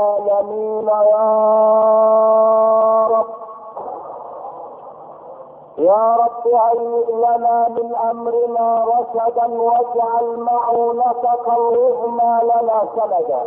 العالمين يا رب هيئ لنا من امرنا رشدا واجعل معونتك العظمى لنا سندا.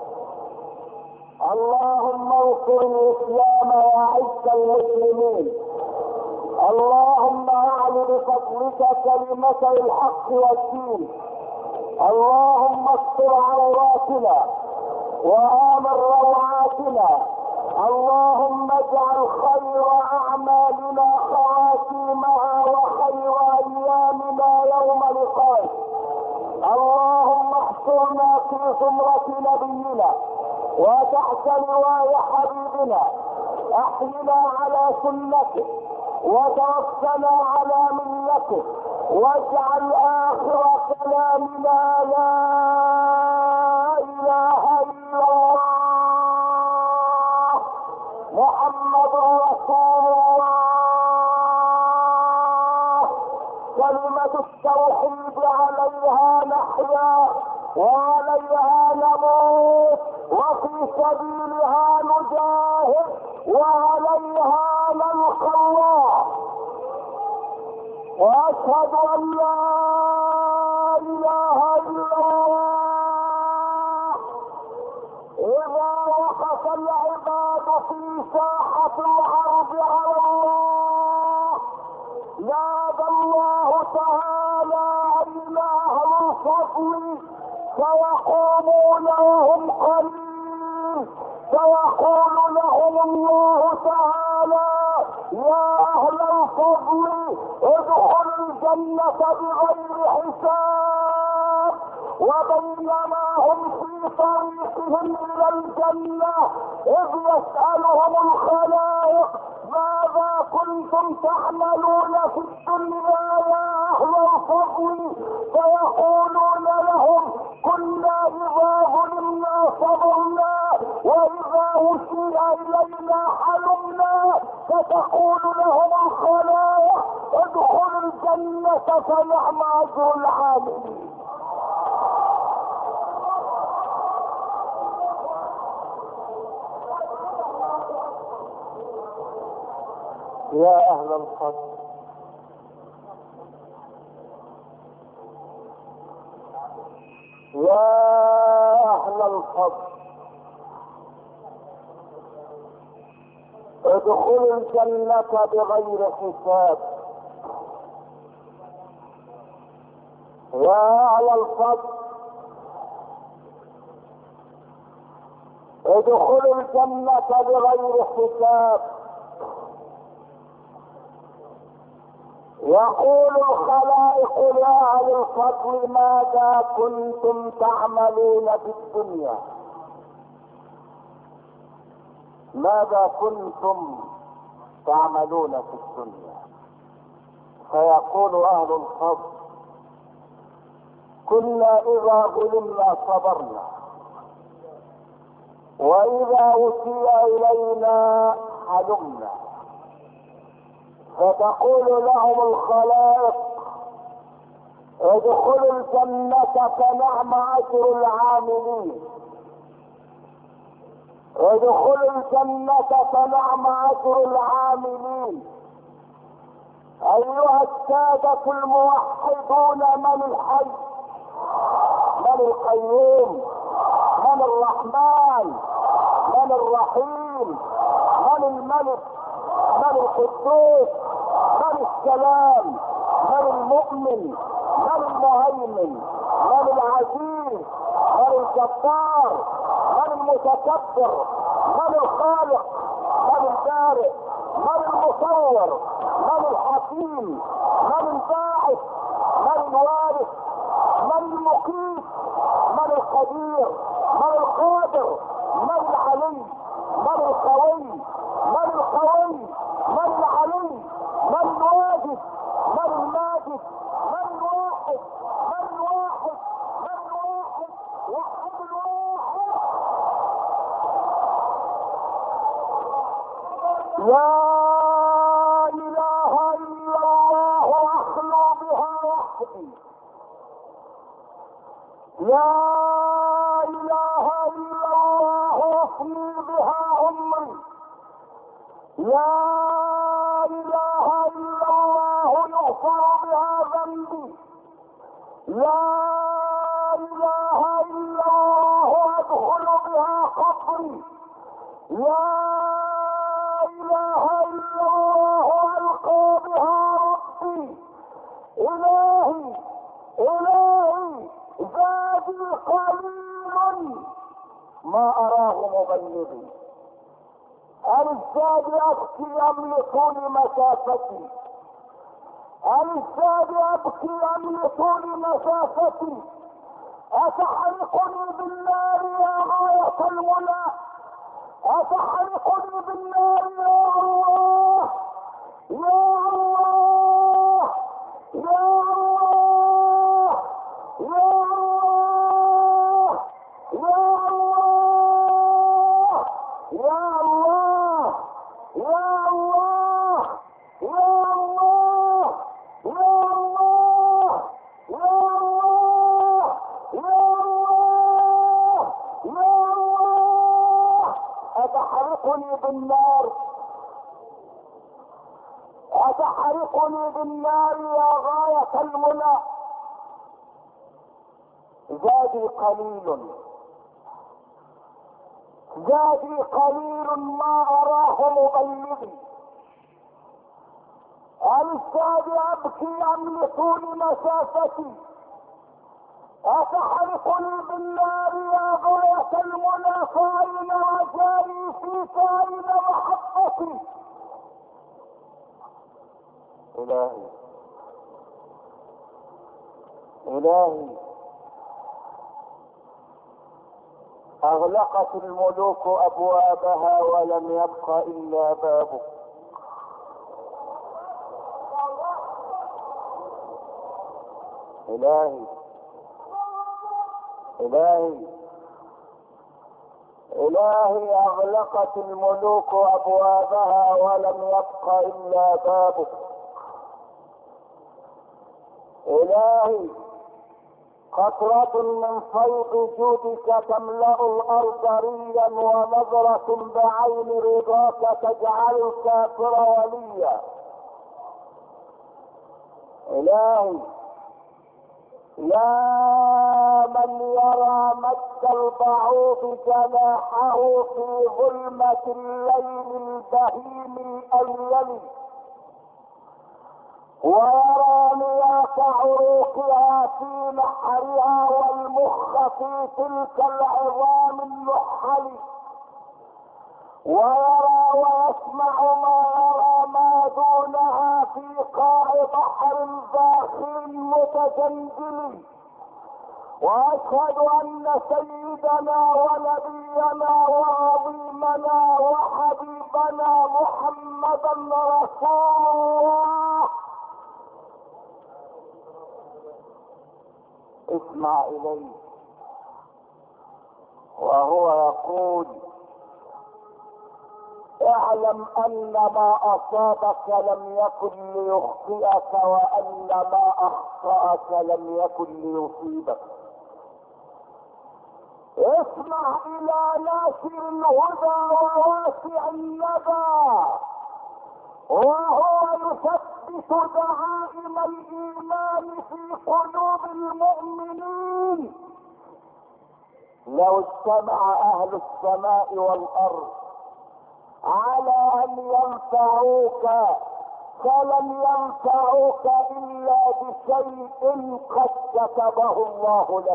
اللهم انصر الاسلام واعز المسلمين. اللهم اعل بفضلك كلمة الحق والدين. اللهم استر عوراتنا وآمن روعاتنا. اللهم اجعل خير اعمالنا خواتيمها وخير ايامنا يوم لقائك. اللهم احشرنا في زمرة نبينا وتحت لواء حبيبنا. احينا على سنته وتوفنا على ملته واجعل اخر كلامنا لا اله الا الله محمد رسول الله. كلمة التوحيد عليها نحيا وعليها نموت وفي سبيلها نجاهد وعليها نلقى الله. واشهد ان لا اله الا الله. اذا وقف العباد في ساحة العرض على الله نادى الله تعالى اين اهل الفضل فيقومون وهم قليل فيقول لهم الله تعالى يا اهل الفضل ادخلوا الجنة بغير حساب. وبينما هم في طريقهم الى الجنة اذ يسألهم الخلائق ماذا كنتم تعملون في الدنيا يا اهل الفضل فيقولون لهم كنا اذا ظلمنا صبرنا واذا وشي الينا حلمنا. فتقول لهم الخلائق ادخلوا الجنة فنعم اجر العاملين. يا اهل الفضل يا اهل الفضل ادخلوا الجنة بغير حساب. يا اهل الفضل ادخلوا الجنة بغير حساب. يقول الخلائق يا اهل الفضل ماذا كنتم تعملون في الدنيا؟ ماذا كنتم تعملون في الدنيا؟ فيقول اهل الفضل كنا اذا ظلمنا صبرنا واذا وشي الينا حلمنا. فتقول لهم الخلائق ادخلوا الجنة فنعم اجر العاملين. ادخلوا الجنة فنعم اجر العاملين. ايها السادة الموحدون من الحي من القيوم من الرحمن من الرحيم من الملك من القدوس من السلام من المؤمن من المهيمن من العزيز من الجبار من المتكبر من الخالق من البارئ من المصور من الحكيم من الباعث من الوارث من المقيت من القدير من القادر من العلي من القوي من القوي من العلي من الواجد من الماجد من الواحد من الواحد من الواحد وحد الواحد. لا اله الا الله اخلو بها وحدي. لا اله الا الله أفني بها عمري. لا إله إلا الله يغفر بها ذنبي. لا إله إلا الله أدخل بها قبري. لا إله إلا الله ألقى بها ربي. إلهي إلهي زادي قليل ما أراه مبلغي. الزاد أبكي أم لطول مسافتي؟ الزاد أبكي أم لطول مسافتي؟ أتحرقني بالنار يا غاية المنى؟ أتحرقني بالنار يا الله يا الله يا الله يا الله يا الله يا الله يا الله يا الله يا الله يا الله يا الله يا الله. أتحرقني بالنار؟ أتحرقني بالنار يا غاية المنى؟ زادي قليل زادي قليل ما أراه مبلغي. الزاد أبكي أم لطول مسافتي؟ أتحرقني بالنار يا غاية المنى؟ فأين رجائي فيك؟ أين محبتي؟ إلهي إلهي أغلقت الملوك أبوابها ولم يبق إلا بابك. إلهي إلهي إلهي أغلقت الملوك أبوابها ولم يبق إلا بابك. إلهي قطرة من فيض جودك تملأ الأرض ريا، ونظرة بعين رضاك تجعل الكافر وليا. إلهي يا من يرى مد البعوض جناحه في ظلمة الليل البهيم الأيل، ويرى مياه عروقها في نحرها والمخ في تلك العظام النحل، ويرى ويسمع ما يرى ما دونها في قاع بحر داخل متجندل. واشهد ان سيدنا ونبينا وعظيمنا وحبيبنا محمدا رسول الله. اسمع اليه وهو يقول: اعلم ان ما اصابك لم يكن ليخطئك، وان ما اخطأك لم يكن ليصيبك. اسمع الى ناشر الهدى وواسع الندى، وهو يثبت دعائم الايمان في قلوب المؤمنين. لو اجتمع اهل السماء والارض على ان ينفعوك فلم ينفعوك الا بشيء قد كتبه الله لك،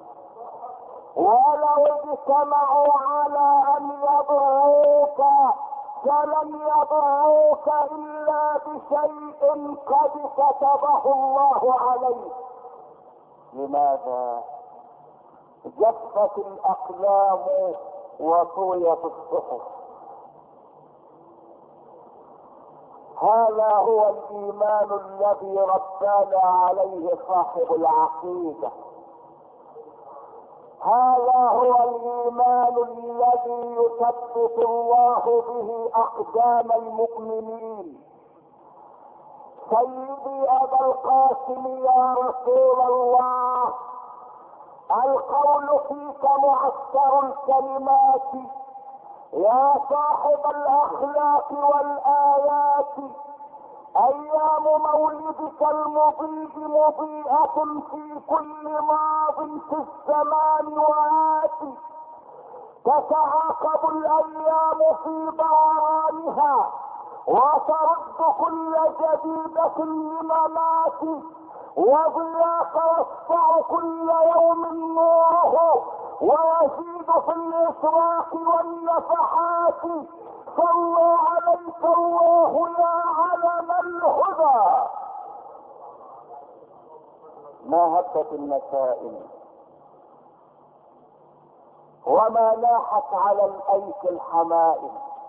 ولو اجتمعوا على ان يضروك فلم يضروك الا بشيء قد كتبه الله عليك. لماذا؟ جفت الاقلام وطويت الصحف. هذا هو الايمان الذي ربانا عليه صاحب العقيده. هذا هو الايمان الذي يثبت الله به اقدام المؤمنين. سيدي ابا القاسم يا رسول الله، القول فيك معسكر الكلمات، يا صاحب الاخلاق والايات، ايام مولدك المضيء مضيئة في كل ماض في الزمان وآت. تتعاقب الايام في دورانها وترد كل جديدة لممات، وضياك يسطع كل يوم نوره ويزيد في الاشراق والنفحات. صلى عليك الله يا علم الهدى. ما هبت النسائم وما لاحت على الايك الحمائم.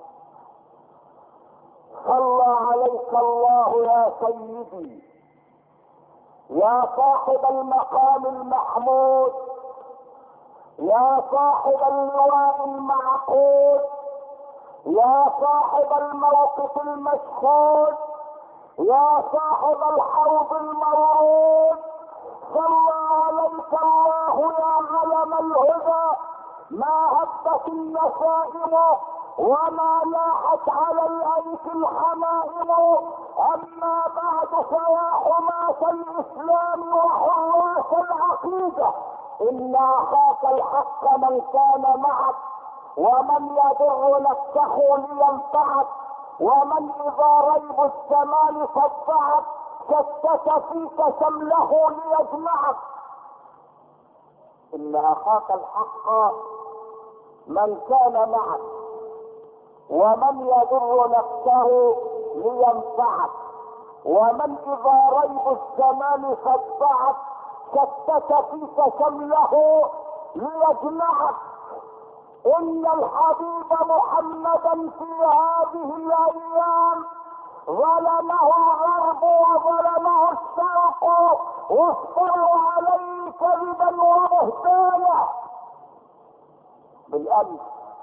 صلى عليك الله يا سيدي يا صاحب المقام المحمود، يا صاحب اللواء المعقود، يا صاحب الموقف المشهود، يا صاحب الحوض المورود. صلى عليك الله يا علم الهدى. ما هبت النسائم وما لاحت على الايك الحمائم. اما بعد فيا حماة الاسلام وحراس العقيدة، ان اخاك الحق من كان معك، ومن يضر نفسه لينفعك، ومن اذا ريب الزمان صدعك شتت فيك شمله ليجمعك. ان اخاك الحق من كان معك، ومن يضر نفسه لينفعك، ومن اذا ريب الزمان صدعك شتت فيك شمله ليجمعك. ان الحبيب محمدا في هذه الايام ظلمه الغرب وظلمه الشرق، وافتروا عليه كذبا وبهتانا. بالامس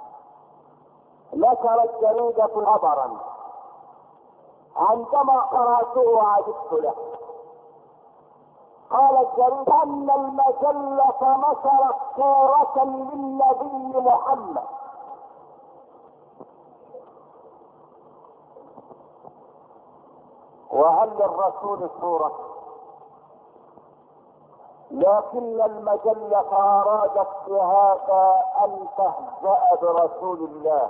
نشرت جريدة خبرا عندما قرأته عجبت له. قالت الجريدة ان المجلة نشرت صورة للنبي محمد، وهل للرسول صورة؟ لكن المجلة ارادت بهذا ان تهزأ برسول الله.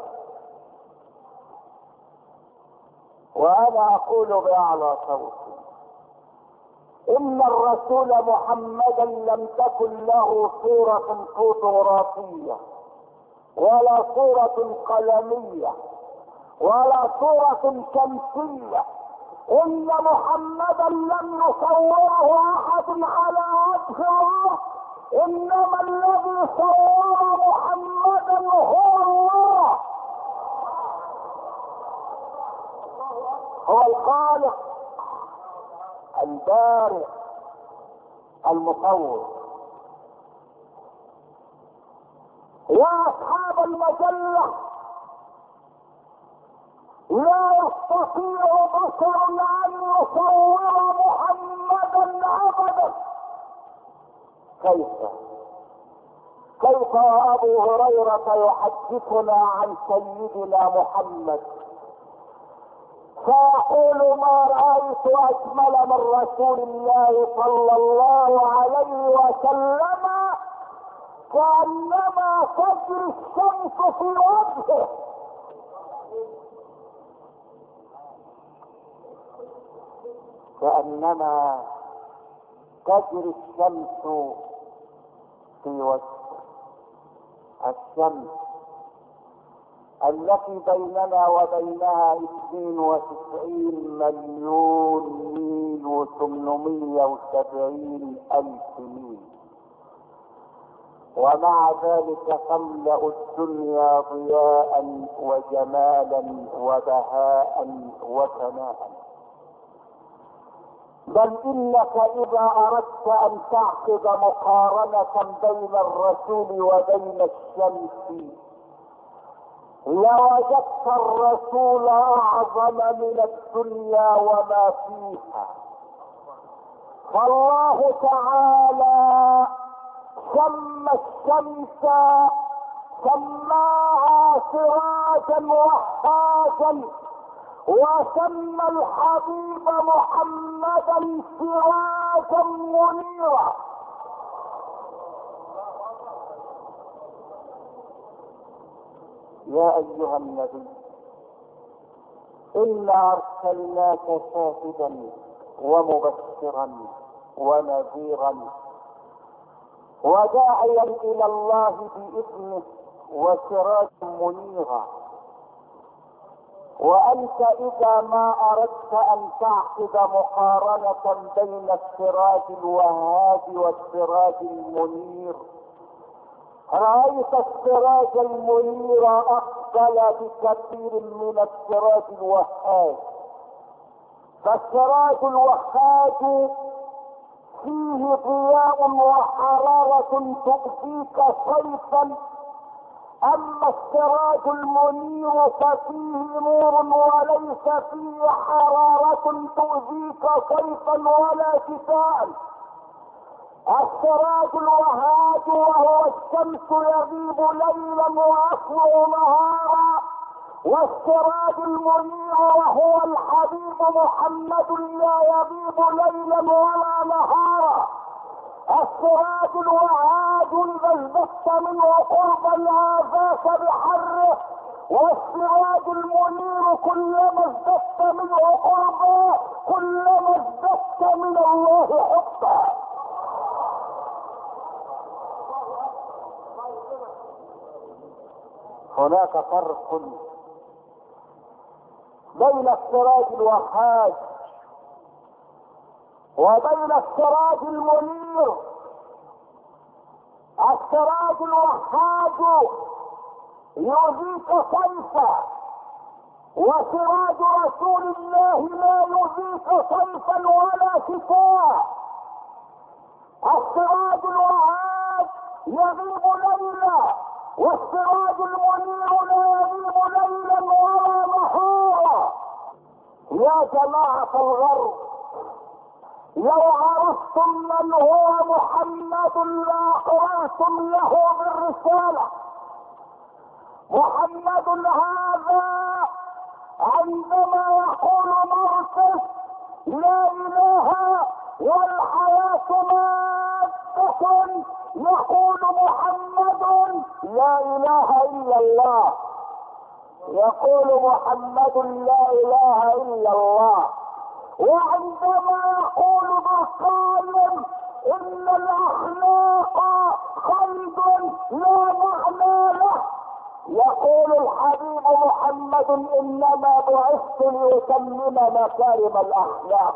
وانا اقول باعلى صوتي ان الرسول محمدا لم تكن له صورة فوتوغرافية ولا صورة قلمية ولا صورة شمسية. ان محمدا لم يصوره احد على وجه الارض، انما الذي صور محمدا هو الله، هو الخالق البارئ المصور. يا اصحاب المجلة، لا يستطيع بشر ان يصور محمدا ابدا. كيف ابو هريرة يحدثنا عن سيدنا محمد فيقول ما رأيت اجمل من رسول الله صلى الله عليه وسلم، كأنما تجري الشمس في وجهه. كأنما تجري الشمس في وجهه. الشمس التي بيننا وبينها 92 مليون ميل و870 ألف ميل، ومع ذلك تملأ الدنيا ضياء وجمالا وبهاء وثناء. بل انك اذا اردت ان تعقد مقارنة بين الرسول وبين الشمس لوجدت الرسول اعظم من الدنيا وما فيها. فالله تعالى سمى الشمس سماها سراجا وهاجا، وسمى الحبيب محمدا سراجا منيرا. يا ايها النبي انا ارسلناك شاهدا ومبشرا ونذيرا وداعيا الى الله باذنه وسراجا منيرا. وانت اذا ما اردت ان تعقد مقارنة بين السراج الوهاج والسراج المنير، رأيت السراج المنير افضل بكثير من السراج الوهاج. فالسراج الوهاج فيه ضياء وحرارة تؤذيك صيفا، اما السراج المنير ففيه نور وليس فيه حرارة تؤذيك صيفا ولا شتاء. السراج الوهاج وهو الشمس يغيب ليلا ويطلع نهارا، والسراج المنير وهو الحبيب محمد لا يغيب ليلا ولا نهارا. السراج الوهاج اذا ازددت منه قربا آذاك بحره، والسراج المنير كلما ازددت منه قربا كلما ازددت من الله حبا. هناك فرق بين السراج الوهاج وبين السراج المنير. السراج الوهاج يؤذيك صيفا، وسراج رسول الله لا يؤذيك صيفا ولا شتاء. السراج الوهاج يغيب ليلا، والسراج المنير لا يغيب ليلا ولا نهارا. يا جماعة الغرب، لو عرفتم من هو محمد لأقرأتم له بالرسالة. محمد هذا عندما يقول مرقس لا اله والحياة مادة، يقول محمد لا اله الا الله، يقول محمد لا اله الا الله. وعندما يقول بالقائم ان الاخلاق خلد لا معنى له، يقول الحبيب محمد انما بعثت ليتمم مكارم الاخلاق،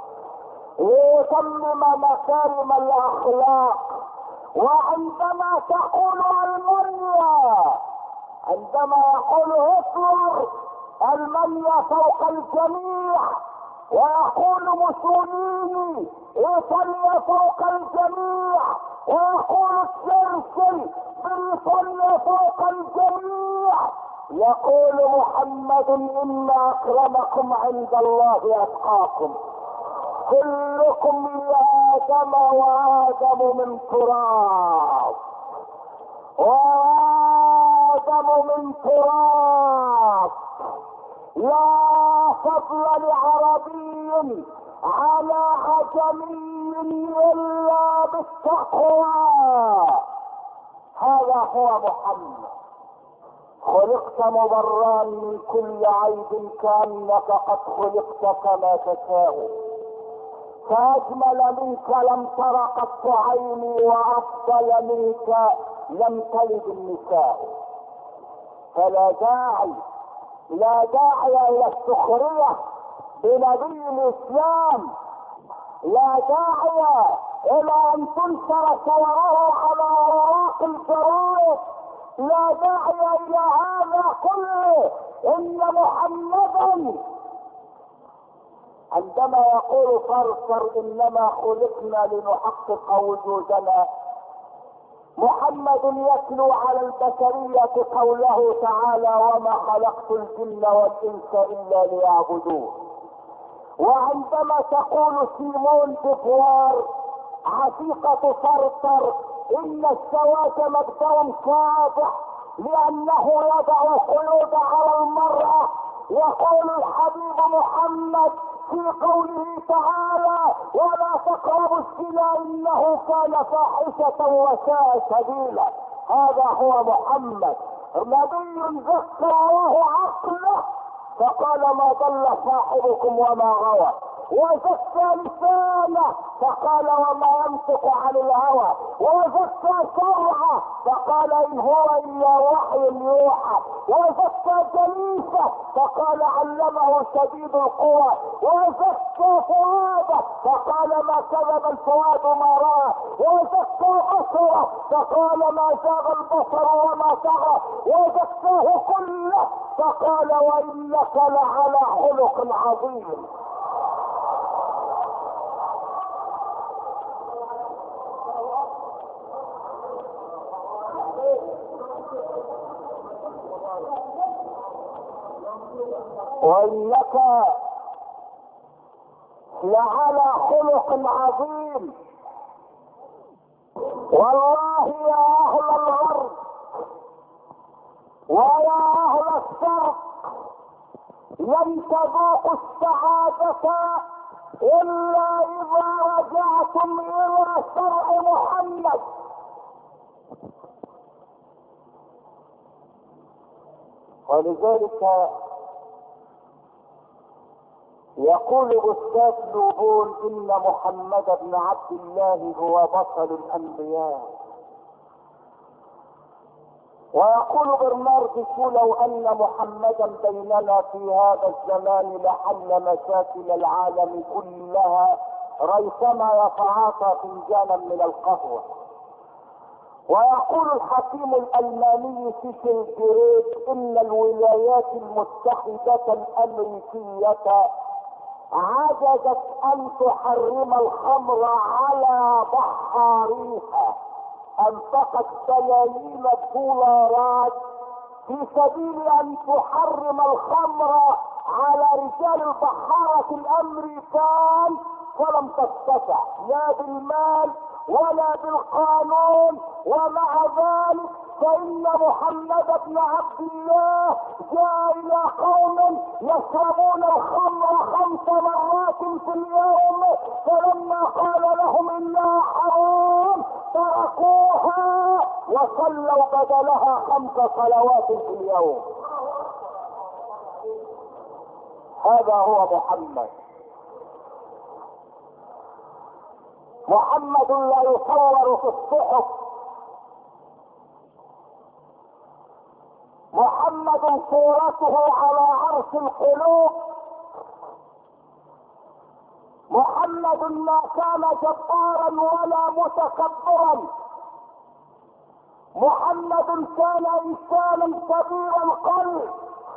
ليتمم مكارم الاخلاق. وعندما تقول المانيا، عندما يقول هتلر المانيا فوق الجميع، ويقول موسوليني ايطاليا فوق الجميع، ويقول تشرشل بريطانيا فوق الجميع، يقول محمد ان اكرمكم عند الله اتقاكم. كلكم لآدم وآدم من تراب، وآدم من تراب. لا فضل لعربي على عجمي إلا بالتقوى. هذا هو محمد. خلقت مبرا من كل عيب كأنك قد خلقت كما تشاء، فأجمل منك لم تر قط عيني، وأفضل منك لم تلد النساء. فلا داعي، لا داعي الى السخرية بنبي الاسلام، لا داعي الى ان تنشر صوره على اوراق الجرائد، لا داعي الى هذا كله. ان محمدا عندما يقول صرصر انما خلقنا لنحقق وجودنا، محمد يتلو على البشرية قوله تعالى وما خلقت الجن والانس الا ليعبدون. وعندما تقول سيمون بوفوار عشيقة صرصر ان الزواج مبدأ صادح، لانه يضع القيود على المرأة. يقول الحبيب محمد في قوله تعالى: ولا تقربوا الزنا انه كان فاحشة وساء سبيلا. هذا هو محمد، نبي زكى الله عقله فقال: ما ضل صاحبكم وما غوى. وزكى لسانه فقال: وما ينطق عن الهوى. وزكى شرعه فقال: ان هو الا وحي يوحى. وزكى جليسه فقال: علمه شديد القوى. وزكى فؤاده فقال: ما كذب الفؤاد ما راى. وزكى بصره فقال: ما زاغ البصر وما طغى. وزكاه كله فقال: وانك لعلى خلق عظيم. وانك لعلى خلق عظيم. والله يا اهل الغرب ويا اهل الشرق لن تذوقوا السعادة الا اذا رجعتم الى شرع محمد. ولذلك يقول أستاذ لوبون: إن محمد بن عبد الله هو بطل الأنبياء. ويقول برنارد شو: لو أن محمدا بيننا في هذا الزمان لحل مشاكل العالم كلها ريثما يتعاطى فنجانا من القهوة. ويقول الحكيم الألماني سيشل جريد: إن الولايات المتحدة الأمريكية عجزت ان تحرم الخمر على بحاريها. انفقت بلايين الدولارات في سبيل ان تحرم الخمر على رجال البحارة الامريكان، فلم تستطع لا بالمال ولا بالقانون. ومع ذلك فإن محمد بن عبد الله جاء إلى قوم يشربون الخمر 5 مرات في اليوم، فلما قال لهم إنها حرام تركوها وصلوا بدلها 5 صلوات في اليوم. هذا هو محمد. محمد لا يصور في الصحف. محمد صورته على عرش القلوب. محمد ما كان جبارا ولا متكبرا. محمد كان انسانا كبير القلب.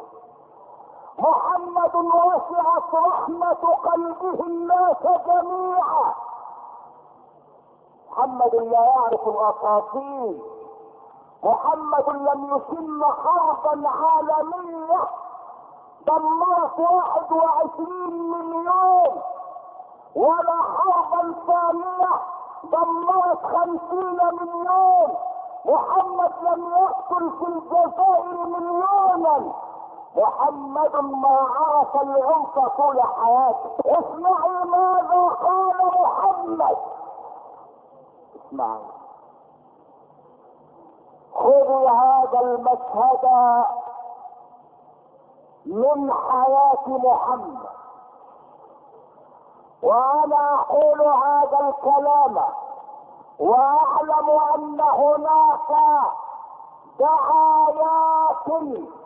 محمد وسعت رحمة قلبه الناس جميعا. محمد لا يعرف الاساطير. محمد لم يشن حربا عالمية دمرت 21 مليون، ولا حربا ثانية دمرت 50 مليون. محمد لم يقتل في الجزائر مليونا. محمد ما عرف العنف طول حياته. اسمعوا ماذا قال محمد. اسمعوا، خذوا هذا المشهد من حياة محمد. وانا اقول هذا الكلام واعلم ان هناك دعايات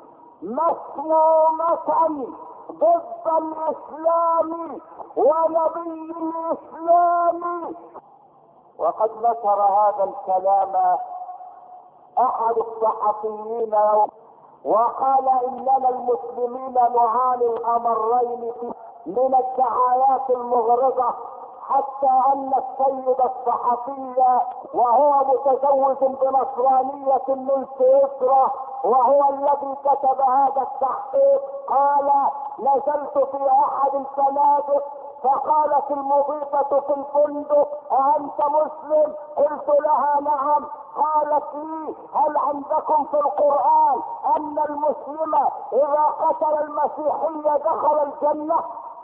مسمومة ضد الاسلام ونبي الاسلام. وقد نشر هذا الكلام احد الصحفيين وقال: اننا المسلمين نعاني الامرين من الدعايات المغرضة، حتى ان السيد الصحفي وهو متزوج بنصرانية من سويسرا وهو الذي كتب هذا التحقيق قال: نزلت في احد الفنادق فقالت المضيفة في الفندق: أأنت مسلم؟ قلت لها: نعم. قالت لي: هل عندكم في القرآن أن المسلم إذا قتل المسيحية دخل الجنة؟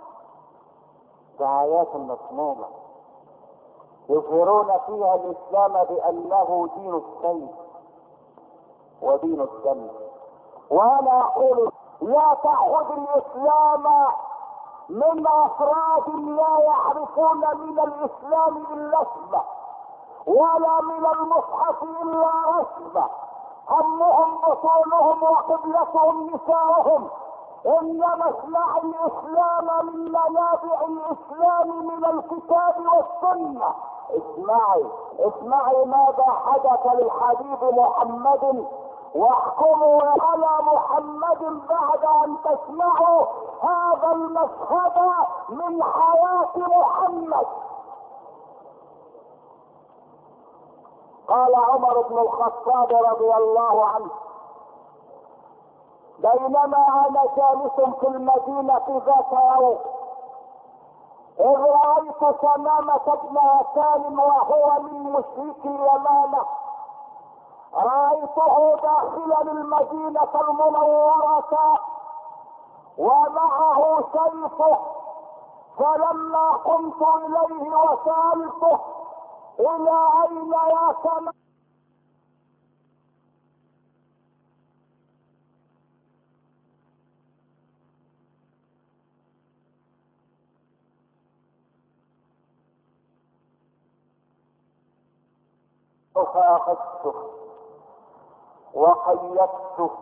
دعايات مسمومة يظهرون فيها الإسلام بأنه دين السيف ودين الدم. وأنا أقول: لا تأخذ الإسلام من أفراد لا يعرفون من الإسلام إلا اسمه، ولا من المصحف إلا رسمه، همهم بطونهم وقبلتهم نساءهم. إنما اسمع الإسلام من منابع الإسلام من الكتاب والسنة. اسمعي ماذا حدث للحبيب محمد، واحكموا على محمد بعد ان تسمعوا هذا المشهد من حياة محمد. قال عمر بن الخطاب رضي الله عنه: بينما انا جالس في المدينة ذات يوم، اذ رايت سمامة بن يسار وهو من مشركي اليمامة، رأيته داخلا المدينة المنورة ومعه سيفه، فلما قمت إليه وسألته: إلى أين يا سمامة؟ فأخذته وقيدته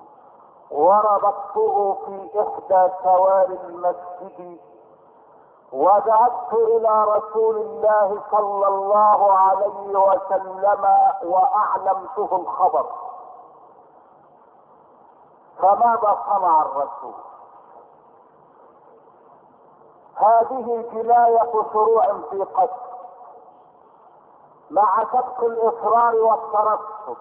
وربطته في احدى سواري المسجد، وذهبت الى رسول الله صلى الله عليه وسلم واعلمته الخبر. فماذا صنع الرسول؟ هذه جناية شروع في قتل، مع سبق الاصرار والترصد.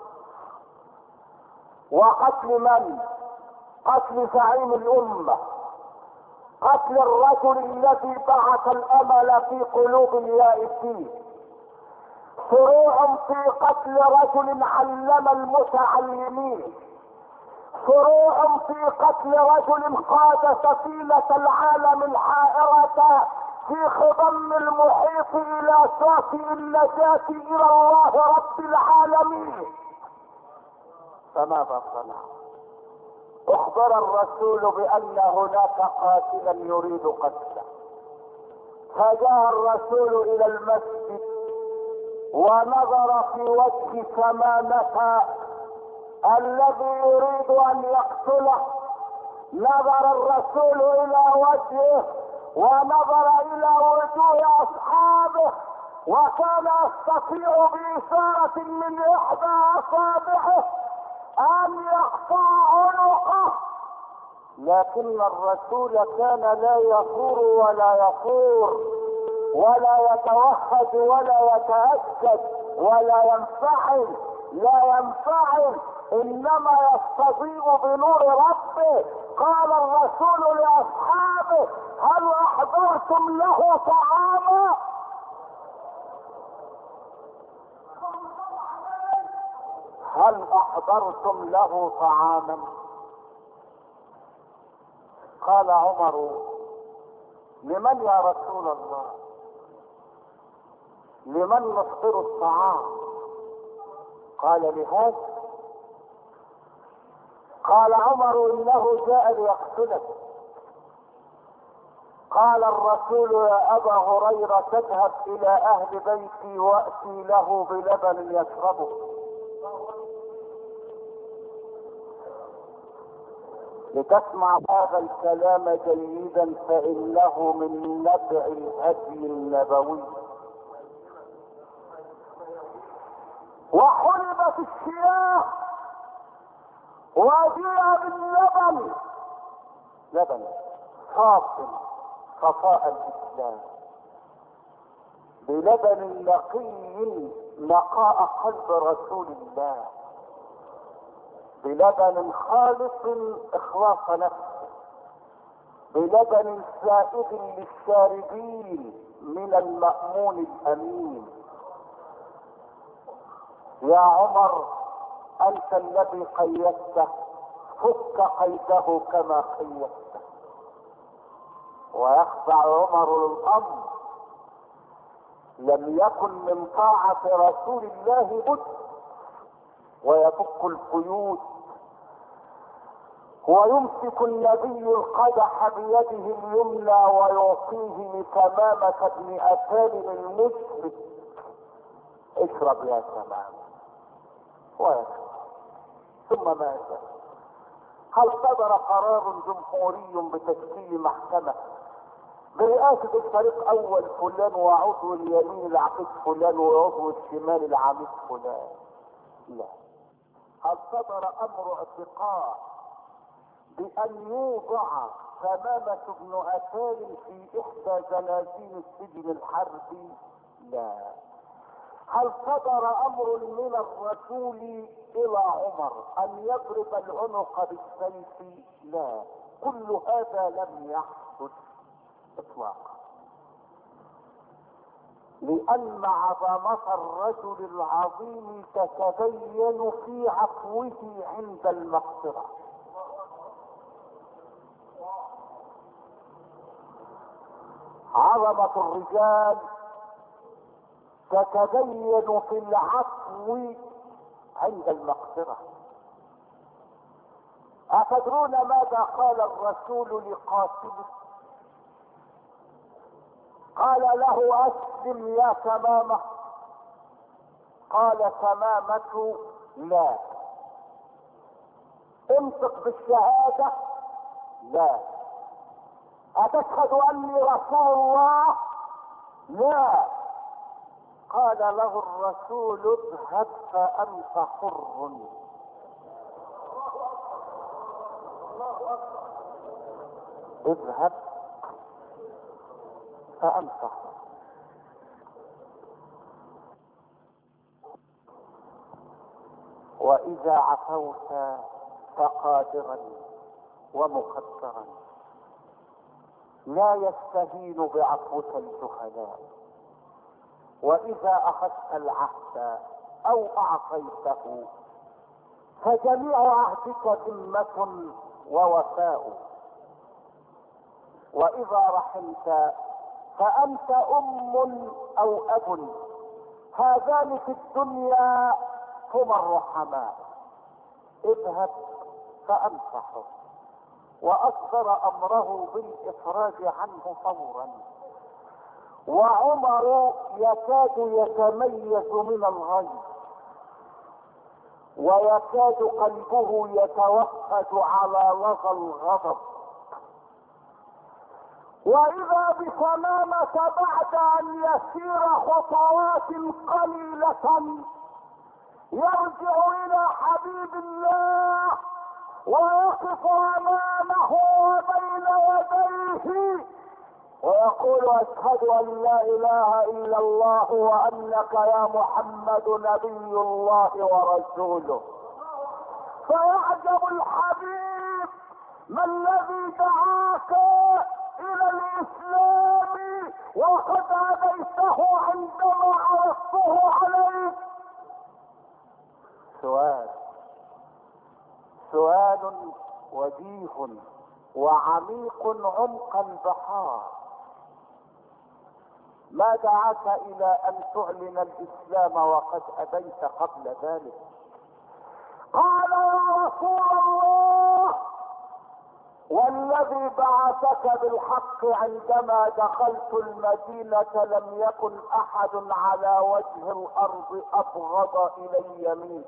وقتل من؟ قتل زعيم الامة، قتل الرجل الذي بعث الامل في قلوب اليائسين، شروع في قتل رجل علم المتعلمين، شروع في قتل رجل قاد سفينة العالم الحائرة في خضم المحيط الى شاطئ النجاة الى الله رب العالمين. فماذا صنع؟ اخبر الرسول بان هناك قاتلا يريد قتله، فجاء الرسول الى المسجد ونظر في وجه سمامة الذي يريد ان يقتله. نظر الرسول الى وجهه ونظر الى وجوه اصحابه، وكان يستطيع باشارة من احدى اصابعه ان يقطع عنقه، لكن الرسول كان لا يثور ولا يفور ولا يتوحد ولا يتأكد ولا ينفعل، لا ينفعل، انما يستضيء بنور ربه. قال الرسول لاصحابه: هل احضرتم له طعاما؟ هل احضرتم له طعاما؟ قال عمر: لمن يا رسول الله؟ لمن نحضر الطعام؟ قال: لهذا. قال عمر: انه جاء ليقتلك. قال الرسول: يا ابا هريرة، تذهب الى اهل بيتي واتي له بلبن يشربه. لتسمع هذا الكلام جيدا، فانه من نبع الهدي النبوي. وحلبت الشياه وجيء باللبن، لبن صافي صفاء الاسلام، بلبن نقي نقاء قلب رسول الله، بلبن خالص اخلاص نفسه، بلبن سائغ للشاربين من المأمون الأمين. يا عمر أنت الذي قيدته، فك قيده كما قيدته. ويخضع عمر للأمر، لم يكن من طاعة رسول الله بد، ويفك القيود ويمسك النبي القدح بيده اليمنى ويعطيه لتمامة بن أسالم المشرك. اشرب يا تمام. ويشرب ثم ماذا؟ هل صدر قرار جمهوري بتشكيل محكمة برئاسة الفريق اول فلان وعضو اليمين العقيد فلان وعضو الشمال العميد فلان؟ لا. هل صدر امر اعتقال بان يوضع تمامة بن أسالم في احدى زنازين السجن الحربي؟ لا. هل صدر امر من الرسول الى عمر ان يضرب العنق بالسيف؟ لا. كل هذا لم يحدث اطلاقا، لان عظمة الرجل العظيم تتبين في عفوه عند المغفرة. عظمة الرجال تتبين في العفو عند المغفرة. أتدرون ماذا قال الرسول لقاتله؟ قال له أسلم يا تمامة. قال تمامة لا. انطق بالشهادة؟ لا. أتشهد أني رسول الله؟ لا. قال له الرسول اذهب فأنت حر. اذهب فأنت حر. وإذا عفوت فقادرا ومقدرا لا يستهين بعفوك الجهلاء. وإذا أخذت العهد أو أعطيته فجميع عهدك ذمة ووفاء. وإذا رحمت فأنت أم أو أب، هذان في الدنيا هما الرحماء. اذهب فأنت حر. وأصدر أمره بالإخراج عنه فورا. وعمر يكاد يتميز من الغيظ ويكاد قلبه يتوقد على لظى الغضب. واذا بتمامة بعد ان يسير خطوات قليلة يرجع الى حبيب الله ويقف امامه وبين يديه ويقول اشهد ان لا اله الا الله وانك يا محمد نبي الله ورسوله. فيعجب الحبيب: ما الذي دعاك الى الاسلام وقد ابيته عندما عرضته عليك؟ سؤال وجيه وعميق عمق البحار. ما دعاك الى ان تعلن الاسلام وقد ابيت قبل ذلك؟ قال: يا رسول الله، والذي بعثك بالحق عندما دخلت المدينة لم يكن احد على وجه الارض ابغض الي منك.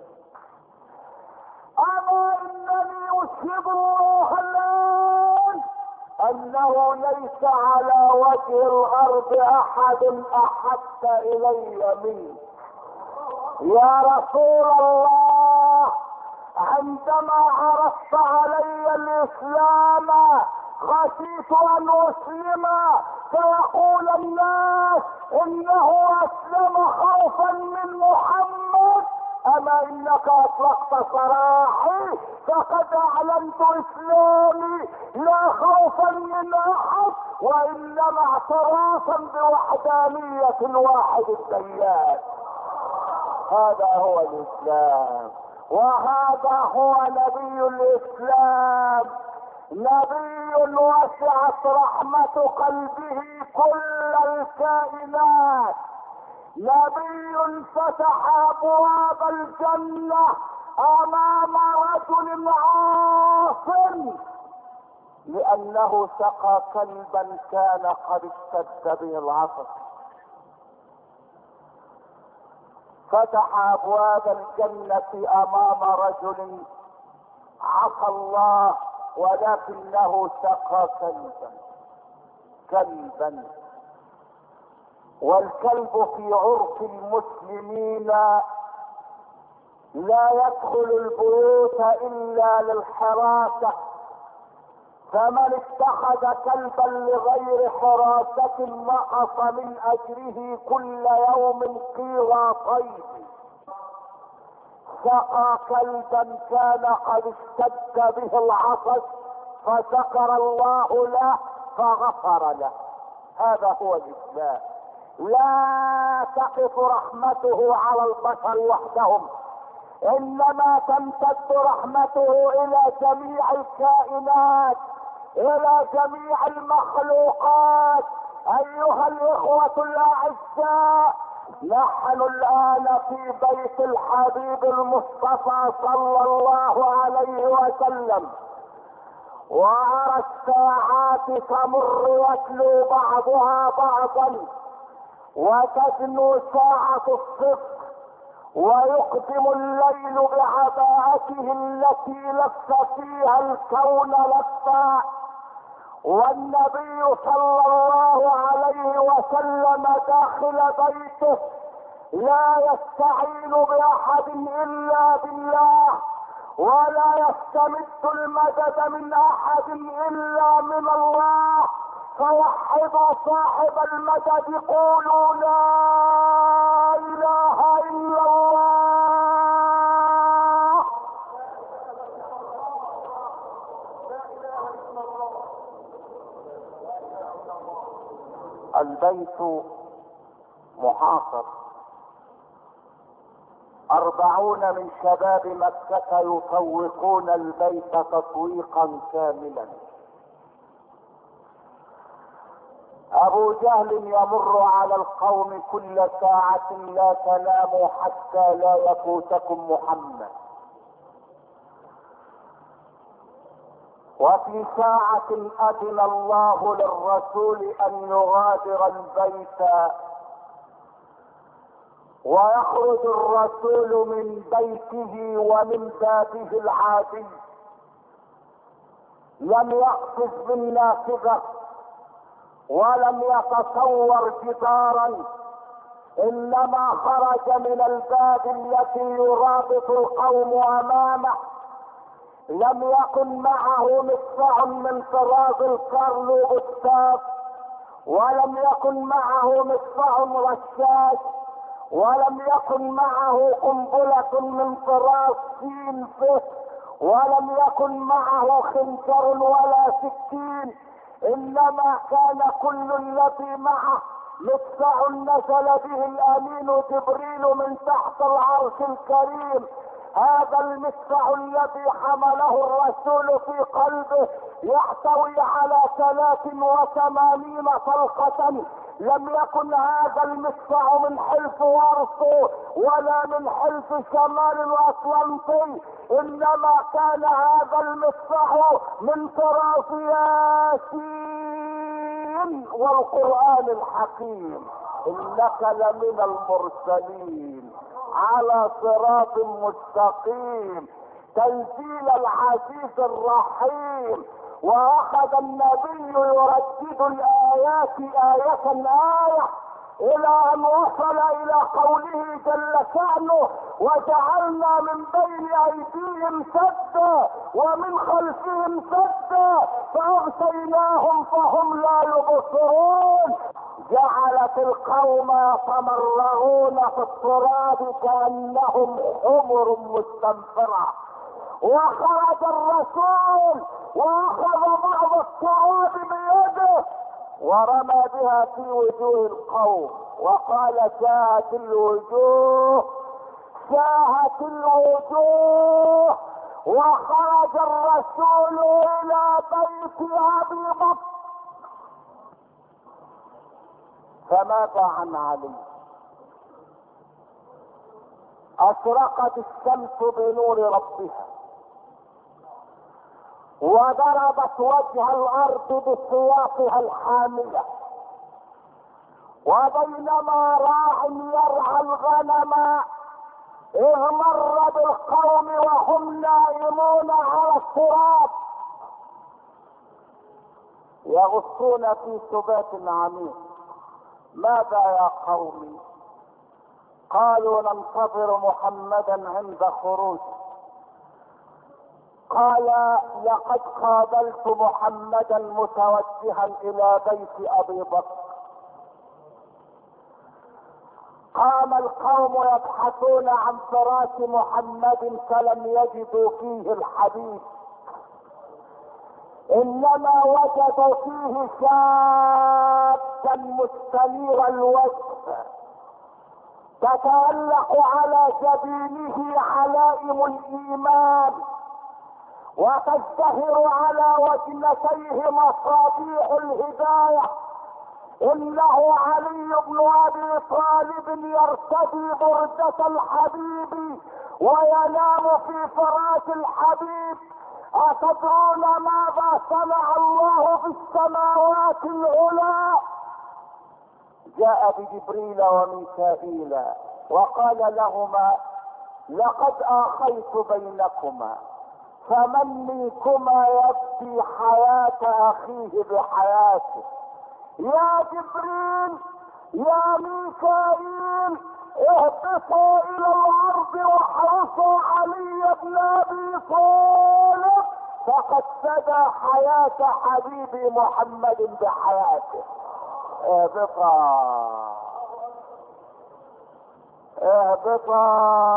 اما انني اشهد الله الان انه ليس على وجه الارض احد احب الي منك. يا رسول الله، عندما عرضت علي الاسلام خشيت ان اسلم فيقول الناس انه اسلم خوفا من محمد. اما انك اطلقت سراحي فقد اعلنت اسلامي لا خوفا من احد وانما اعترافا بوحدانية الواحد الديان. هذا هو الاسلام وهذا هو نبي الاسلام، نبي وسعت رحمة قلبه كل الكائنات، نبي فتح ابواب الجنة امام رجل عاص لانه سقى كلبا كان قد اشتد به العطش. فتح ابواب الجنة امام رجل عصى الله ولكنه سقى كلبا. والكلب في عرف المسلمين لا يدخل البيوت الا للحراسة، فمن اتخذ كلبا لغير حراسة نقص من اجره كل يوم قيراطين. سقى كلبا كان قد اشتد به العطش فشكر الله له فغفر له. هذا هو الاسلام. لا تقف رحمته على البشر وحدهم، انما تمتد رحمته الى جميع الكائنات، الى جميع المخلوقات. ايها الاخوة الاعزاء، نحن الان في بيت الحبيب المصطفى صلى الله عليه وسلم، وارى الساعات تمر وتلو بعضها بعضا وتدنو ساعة الصفر ويقدم الليل بعباءته التي لف فيها الكون لفا، والنبي صلى الله عليه وسلم داخل بيته لا يستعين باحد الا بالله ولا يستمد المدد من احد الا من الله. فوحدوا صاحب المدد، قولوا لا اله الا الله. البيت محاصر، 40 من شباب مكة يطوقون البيت تطويقا كاملا. ابو جهل يمر على القوم كل ساعة لا تناموا حتى لا يفوتكم محمد. وفي ساعة اذن الله للرسول ان يغادر البيت ويخرج الرسول من بيته ومن بابه العادي، لم يقفز بالنافذة ولم يتصور جدارا، انما خرج من الباب الذي يرابط القوم امامه. لم يكن معه مدفع من طراز القرن والساف، ولم يكن معه مدفع رشاش، ولم يكن معه قنبلة من طراز سين فه، ولم يكن معه خنجر ولا سكين، انما كان كل الذي معه مدفع نزل به الامين جبريل من تحت العرش الكريم. هذا المدفع الذي حمله الرسول في قلبه يحتوي على 83 طلقة. لم يكن هذا المدفع من حلف وارسو ولا من حلف شمال الاطلنطي، انما كان هذا المدفع من طراز ياسين والقرآن الحكيم. انك لمن المرسلين على صراط مستقيم تنزيل العزيز الرحيم. واخذ النبي يردد الايات آية آية الى ان وصل الى قوله جل شأنه: وجعلنا من بين ايديهم سدا ومن خلفهم سدا فاغشيناهم فهم لا يبصرون. جعلت القوم يتمرغون في التراب كأنهم حمر مستنفرة. وخرج الرسول واخذ بعض التراب بيده ورمى بها في وجوه القوم وقال شاهت الوجوه شاهت الوجوه. وخرج الرسول الى بيت ابي بكر. فماذا عن علي؟ اشرقت الشمس بنور ربها وضربت وجه الارض بسياقها الحامية، وبينما راع يرعى الغنم اذ مر بالقوم وهم نائمون على التراب يغصون في سبات عميق. ماذا يا قومي؟ قالوا ننتظر محمدا عند خروجه. قال لقد قابلت محمدا متوجها الى بيت ابي بكر. قام القوم يبحثون عن فراش محمد فلم يجدوا فيه الحديث، انما وجدوا فيه شابا مستنير الوجه تتألق على جبينه علائم الايمان وتزدهر على وجنتيه مصابيح الهداية. انه علي بن ابي طالب يرتدي بردة الحبيب وينام في فراش الحبيب. اتدرون ماذا صنع الله في السماوات العلى؟ جاء بجبريل وميكائيل وقال لهما لقد اخيت بينكما فمن منكما يبكي حياة اخيه بحياته؟ يا جبريل يا ميكائيل اهبطوا الى الارض واحرسوا علي بن ابي طالب فقد فدى حياة حبيبي محمد بحياته. اهبطا اهبطا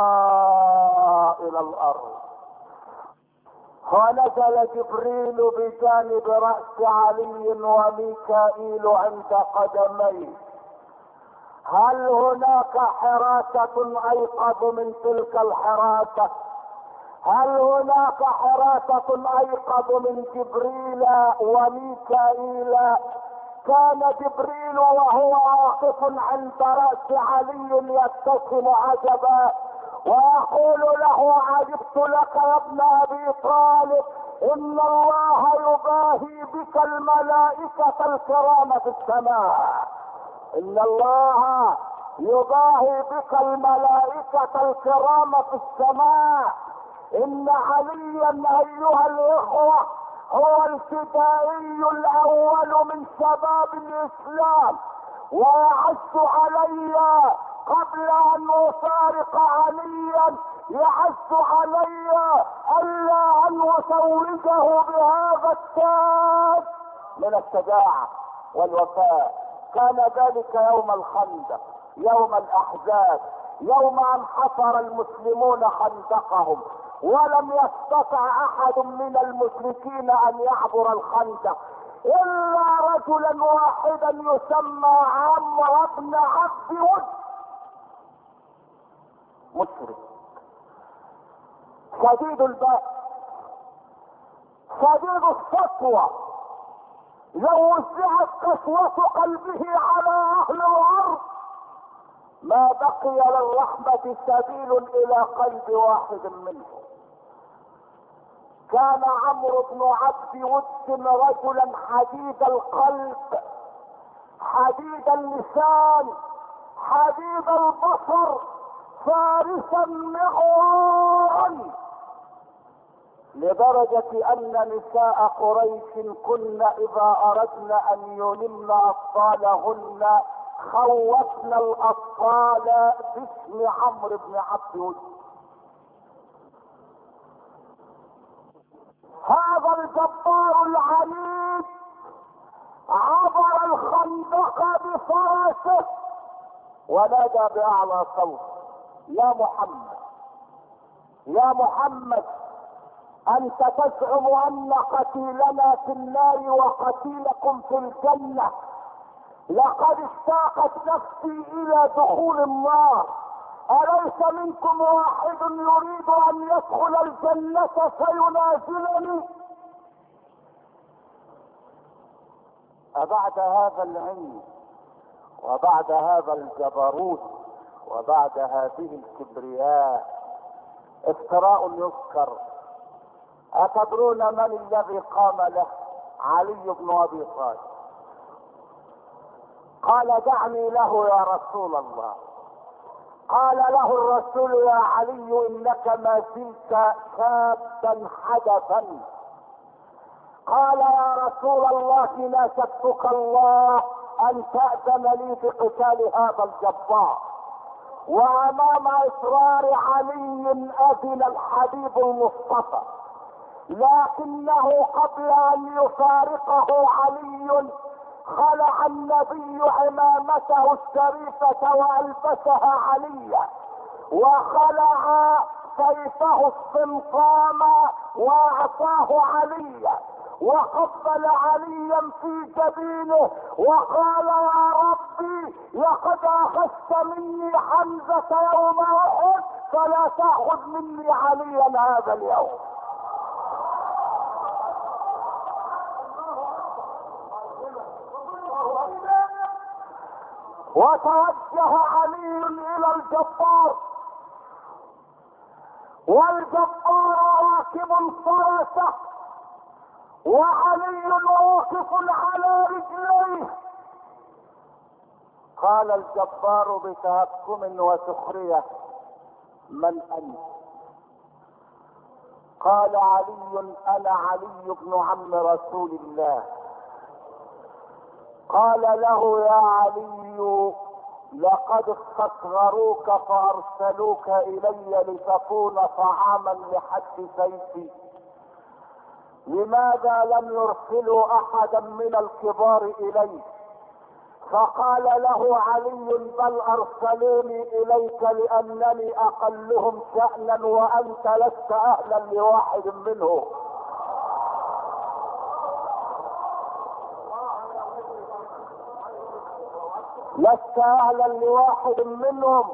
الى الارض. ونزل جبريل بجانب رأس علي وميكائيل عند قدميه. هل هناك حراسة ايقظ من تلك الحراسة؟ هل هناك حراسة ايقظ من جبريل وميكائيل؟ كان جبريل وهو واقف عند رأس علي يبتسم عجبا ويقول له عجبت لك يا ابن ابي طالب ان الله يباهي بك الملائكة الكرام في السماء. ان الله يباهي بك الملائكة الكرام في السماء. ان عليا ايها الاخوة هو الفدائي الاول من شباب الاسلام ويعز علي قبل ان افارق عليا يعز علي الا ان ازوجه بهذا التاج من الشجاعة والوفاء. كان ذلك يوم الخندق يوم الاحزاب يوم ان حفر المسلمون خندقهم ولم يستطع احد من المشركين ان يعبر الخندق الا رجلا واحدا يسمى عمرو بن عبد ود مشرك شديد البأس شديد السطوة. لو وزعت قسوة قلبه على اهل الارض ما بقي للرحمة سبيل الى قلب واحد منهم. كان عمرو بن عبد ود رجلا حديد القلب حديد اللسان حديد البصر فارسا مغوارا لدرجة ان نساء قريش كن اذا اردن ان يلمن اطفالهن خوفن الاطفال باسم عمرو بن عبد ود. هذا الجبار العنيد عبر الخندق واندق بفرسه ونادى باعلى صوت: يا محمد، يا محمد، انت تزعم ان قتيلنا في النار وقتيلكم في الجنة. لقد اشتاقت نفسي الى دخول النار، اليس منكم واحد يريد ان يدخل الجنة فينازلني؟ أبعد هذا العلم وبعد هذا الجبروت وبعد هذه الكبرياء افتراء يذكر؟ أتدرون من الذي قام له؟ علي بن أبي طالب. قال: دعني له يا رسول الله. قال له الرسول: يا علي، إنك ما زلت شابا حدثا. قال: يا رسول الله، ناشدتك الله ان تأذن لي بقتال هذا الجبار. وامام اصرار علي اذن الحبيب المصطفى، لكنه قبل ان يفارقه علي خلع النبي عمامته الشريفة والبسها عليا، وخلع سيفه الصمصام واعطاه عليا، وقبل عليا في جبينه وقال: يا ربي، لقد اخذت مني حمزة يوم احد، فلا تأخذ مني عليا هذا اليوم. وتوجه علي الى الجبار، والجبار راكب فرسه وعلي واقف على رجليه. قال الجبار بتهكم وسخرية: من انت؟ قال علي: انا علي بن عم رسول الله. قال له: يا علي، لقد استصغروك فارسلوك الي لتكون طعاما لحد سيفي، لماذا لم يرسلوا احدا من الكبار اليك؟ فقال له علي: بل ارسلوني اليك لانني اقلهم شأنا وانت لست اهلا لواحد منهم. لست اهلا لواحد منهم.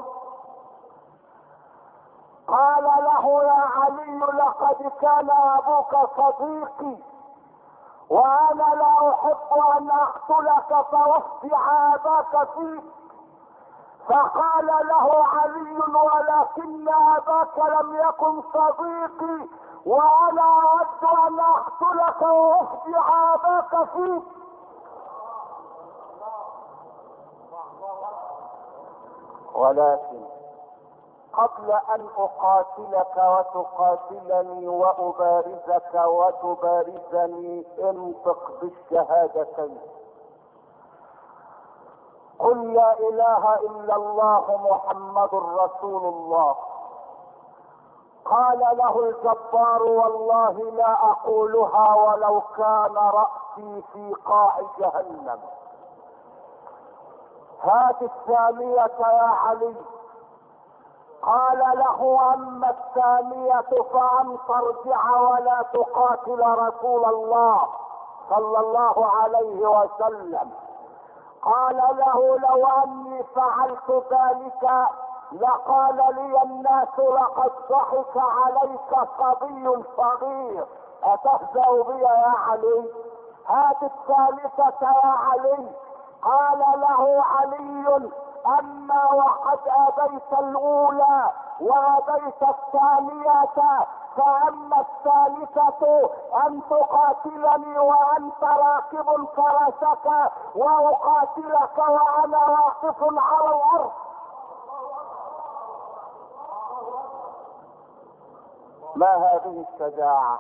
قال له: يا علي، لقد كان ابوك صديقي، وانا لا احب ان اقتلك فاصبح اباك فيك. فقال له علي: ولكن اباك لم يكن صديقي، وانا اود ان اقتلك واصبح اباك فيك. ولكن قبل ان اقاتلك وتقاتلني وابارزك وتبارزني، انطق بالشهادتين: قل لا اله الا الله محمد رسول الله. قال له الجبار: والله لا اقولها ولو كان رأسي في قاع جهنم. هات الثانية يا علي. قال له: اما الثانية فان ترجع ولا تقاتل رسول الله صلى الله عليه وسلم. قال له: لو اني فعلت ذلك لقال لي الناس: لقد ضحك عليك صبي صغير، اتهزأ بي يا علي؟ هات الثالثة يا علي. قال له علي: اما وقد ابيت الاولى وابيت الثانية، فاما الثالثة ان تقاتلني وانت راكب فرسك واقاتلك وانا واقف على الارض. ما هذه الشجاعة؟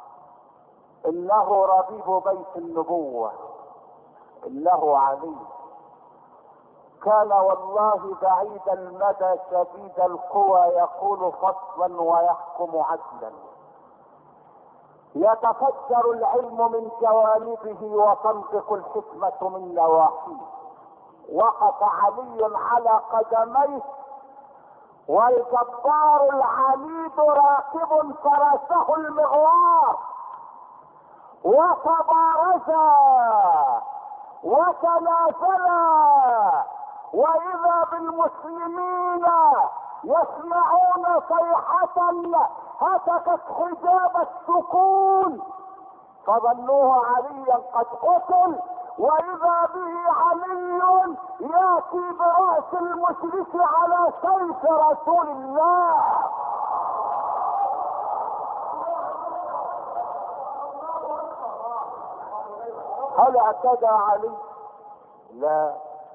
انه ربيب بيت النبوة، انه علي. كان والله بعيد المدى شديد القوى، يقول فصلا ويحكم عدلا. يتفجر العلم من جوانبه وتنطق الحكمة من نواحيه. وقف علي على قدميه والجبار العنيد راكب فرسه المغوار، وتبارزا وتنازلا، واذا بالمسلمين يسمعون صيحة هتكت حجاب السكون، فظنوه عليا قد قتل، واذا به علي ياتي برأس المشرك على سيف رسول الله. هل اعتدى علي؟ لا،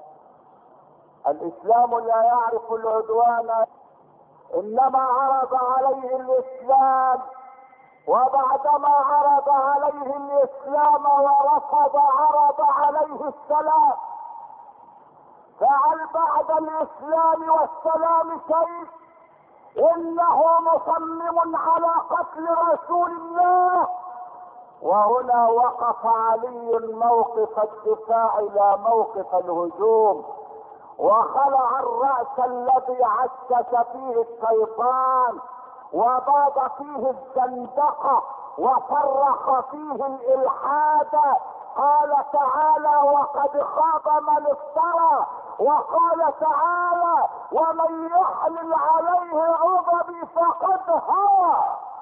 الاسلام لا يعرف العدوان، انما عرض عليه الاسلام، وبعدما عرض عليه الاسلام ورفض عرض عليه السلام. فهل بعد الاسلام والسلام شيء؟ انه مصمم على قتل رسول الله. وهنا وقف علي موقف الدفاع لا موقف الهجوم، وخلع الرأس الذي عسس فيه الشيطان وباد فيه الزندقة وفرق فيه الإلحاد. قال تعالى: وقد خاب من افترى. وقال تعالى: ومن يحلل عليه غضبي فقد هوى.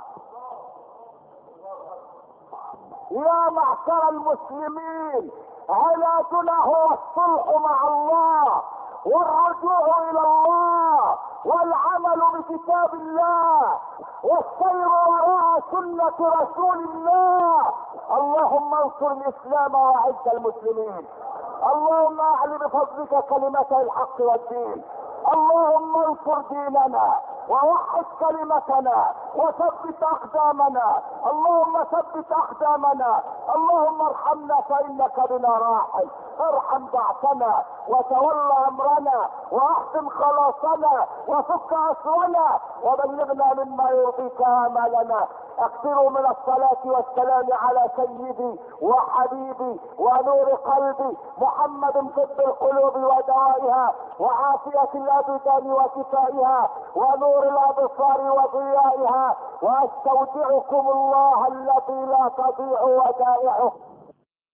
يا معشر المسلمين، علاجنا هو الصلح مع الله والرجوع الى الله والعمل بكتاب الله والسير وراء سنة رسول الله. اللهم انصر الاسلام واعز المسلمين. اللهم اعل بفضلك كلمة الحق والدين. اللهم انصر ديننا ووحد كلمتنا وثبت اقدامنا. اللهم ثبت اقدامنا. اللهم ارحمنا فانك بنا راحم. ارحم ضعفنا وتولى امرنا واحسن خلاصنا وفك اسرنا وبلغنا مما يرضيك امالنا. اكثروا من الصلاة والسلام على سيدي وحبيبي ونور قلبي محمد، طب القلوب ودوائها وعافية الابدان وشفائها ونور الابصار وضيائها. واستودعكم الله الذي لا تضيع ودائعه.